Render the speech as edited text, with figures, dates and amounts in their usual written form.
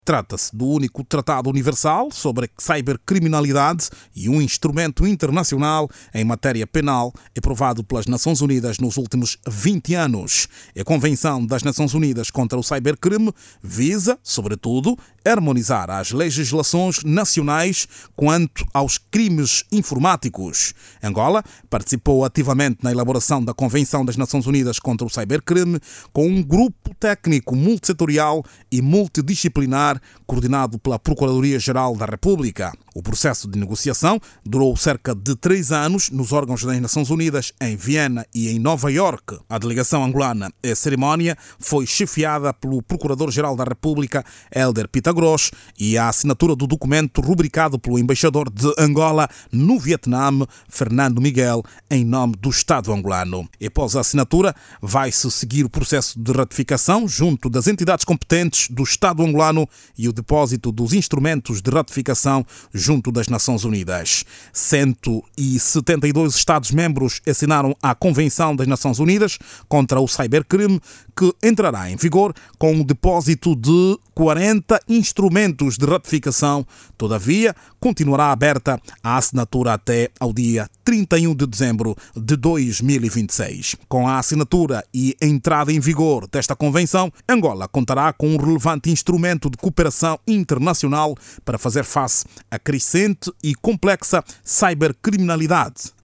Trata-se do único tratado universal sobre cibercriminalidade e um instrumento internacional em matéria penal aprovado pelas Nações Unidas nos últimos 20 anos. A Convenção das Nações Unidas contra o Cibercrime visa, sobretudo, harmonizar as legislações nacionais quanto aos crimes informáticos. Angola participou ativamente na elaboração da Convenção das Nações Unidas contra o Cibercrime com um grupo técnico multissetorial e multidisciplinar coordenado pela Procuradoria-Geral da República. O processo de negociação durou cerca de 3 anos nos órgãos das Nações Unidas em Viena e em Nova Iorque. A delegação angolana à cerimónia foi chefiada pelo Procurador-Geral da República, Hélder Pitagros, e a assinatura do documento rubricado pelo embaixador de Angola no Vietnã, Fernando Miguel, em nome do Estado angolano. E após a assinatura, vai-se seguir o processo de ratificação junto das entidades competentes do Estado angolano e o depósito dos instrumentos de ratificação junto das Nações Unidas. 172 Estados-membros assinaram a Convenção das Nações Unidas contra o Cibercrime, que entrará em vigor com o depósito de 40 instrumentos de ratificação. Todavia, continuará aberta a assinatura até ao dia 31 de dezembro de 2026. Com a assinatura e entrada em vigor desta convenção, Angola contará com um relevante instrumento de cooperação internacional para fazer face à crescente e complexa cibercriminalidade.